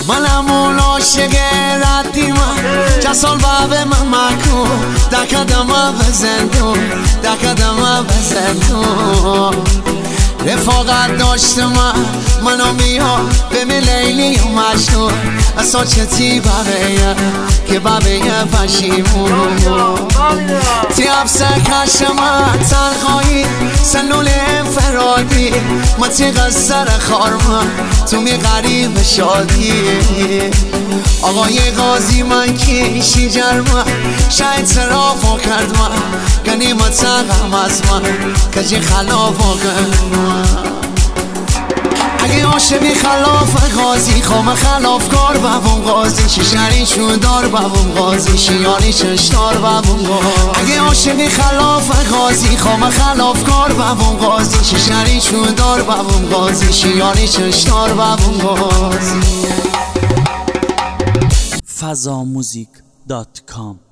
منم اون عاشق ردی من جسال بابه من مکن دکدم به زندون دکدم به زندون رفاقت داشته منو میام به می لیلی و مجنون اصلا چتی بابه که بابه پشیمون تی افسه کش من تنخایی سلول انفرادی ما تی قصر خارمان تو می غریب شادی آقای غازی من کیشی جرمه شاید صرافو کرد من گنیمت غم از من کجی خلافو کرد من اگه عاشقی خلاف غازی خوام خلافکار بابون غازی شیشنی شودار بابون غازی شیانی چشتار بابون غازی اگه عاشقی خلاف غازی خوام خلافکار بابون غازی شیشنی شودار بابون غازی شیانی چشتار بابون غازی fazamuzik.com